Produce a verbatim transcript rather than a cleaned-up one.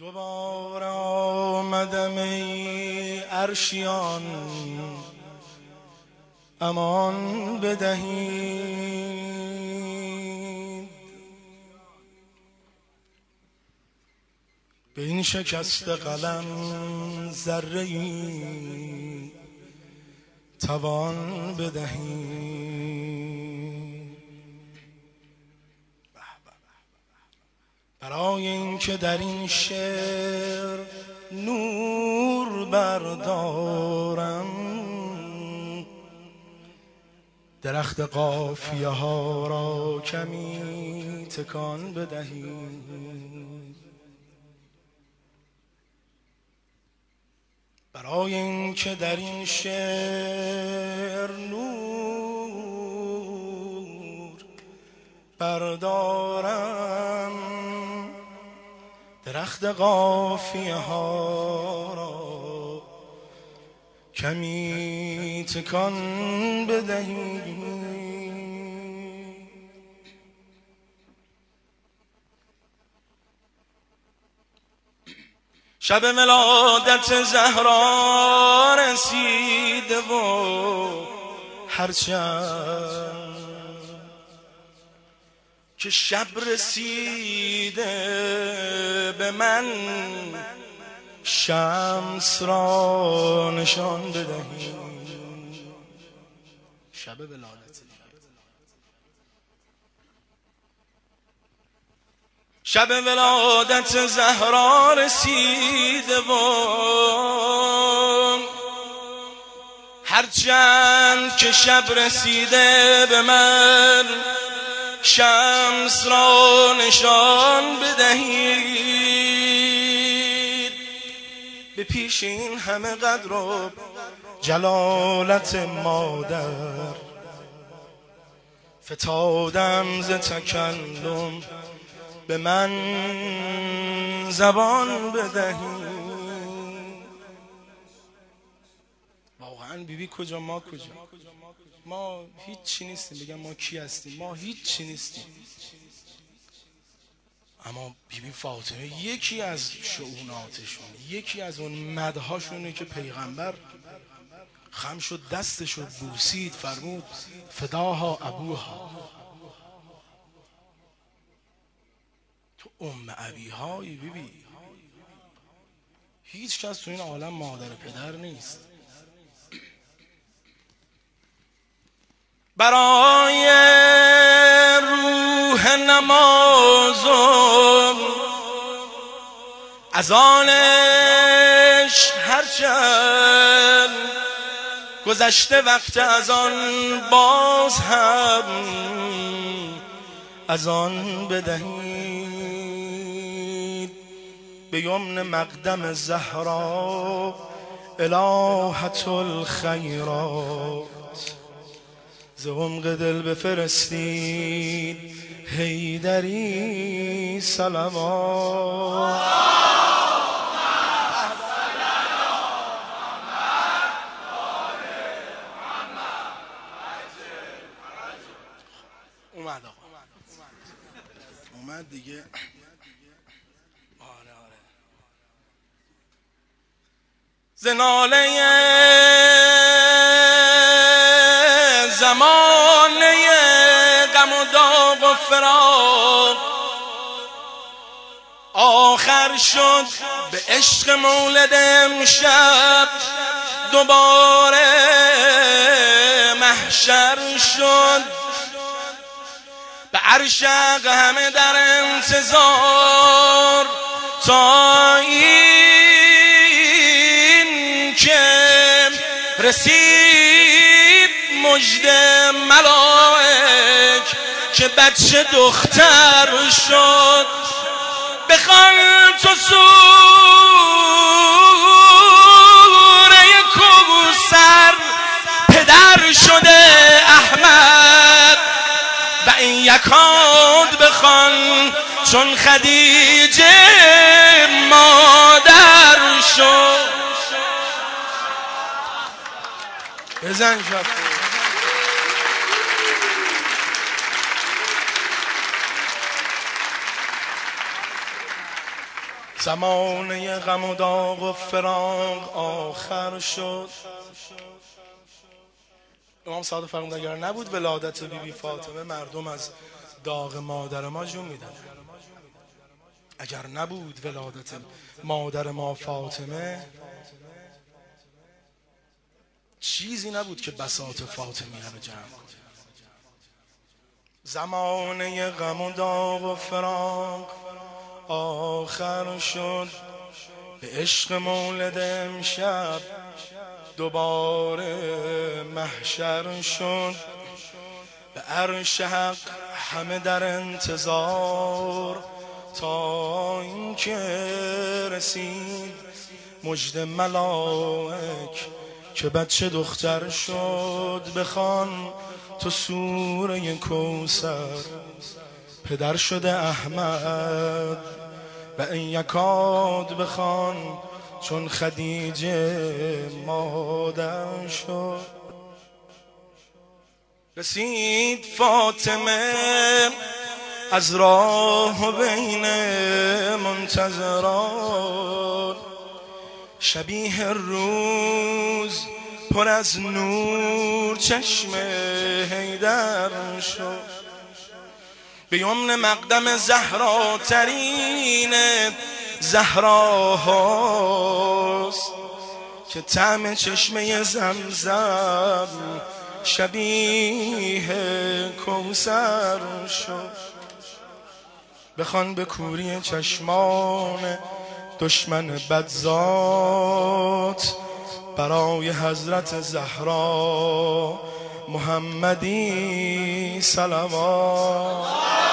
دوباره آمدم ای عرشیان، امان بدهید به این شکست قلم ذره‌ای توان بدهید، برای اینکه در این شعر نور بردارم، درخت قافیه ها را کمی تکان بدهید، برای اینکه در این شعر نور بردارم، درخت قافیه ها را کمی تکان بدهید. شب ولادت زهرا رسیده و هرچند که شب رسیده به من، شمس را نشان بدهید. شب ولادت شب ولادت زهرا رسیده و هرچند که شب رسیده به من، شمس را نشان بدهید. به پیش این همه قدر و جلالت مادر، فتادم ز تکلم به من زبان بدهید. واقعا بیبی کجا ما کجا؟ ما هیچ چی نیستیم. بگم ما کی هستیم؟ ما هیچ چی نیستیم. اما بیبی فاطمه یکی از شؤوناتشون، یکی از اون مدحاشونه که پیغمبر خم شد دستشو بوسید، فرمود فداها ابوها. تو ام ابیهایی بیبی. هیچ کس تو این عالم مادر پدر نیست. برای روح نمازم از آنش هرچند گذشته وقت از آن، باز هم از آن بدهید. به یمن مقدم زهرا الهت الخیرات، ز عمق دل بفرستید حیدری صلوات. اومد آقا، اومد دیگه. آره آره. زناله زمانه غم و داغ و فراق آخر شد به عشق مولد امشب، دوباره محشر شد. به عرشق همه در انتظار تا این که رسید مژده ملائک که بچه دختر شد. بخوان تو سوره کوثر، پدر شده احمد و این یکاد بخوان چون خدیجه مادر شد. بزن شد زمانه غم و داغ و فراق آخر شد. امام صادق فرمود اگر نبود ولادت بی بی فاطمه مردم از داغ مادر ما جون میدن. اگر نبود ولادت مادر ما فاطمه چیزی نبود که بساط فاطمیه رو جمع کنه. زمانه غم و داغ و فراق آخر شد، به عشق مولد امشب دوباره محشر شد. به عرش حق همه در انتظار تا اینکه رسید مژد ملائک که بچه دختر شد. بخوان تو سوره کوثر پدر شده احمد و این یکاد بخوان چون خدیجه مادر شد. رسید فاطمه از راه بین منتظران، شبیه روز پر از نور چشم حیدر شد. به یمن مقدم زهراترین زهراهاست که طعم چشمه زمزم شبیه کوثر شد. بخوان به کوری چشمان دشمن بدذات برای حضرت زهرا محمدی صلوات.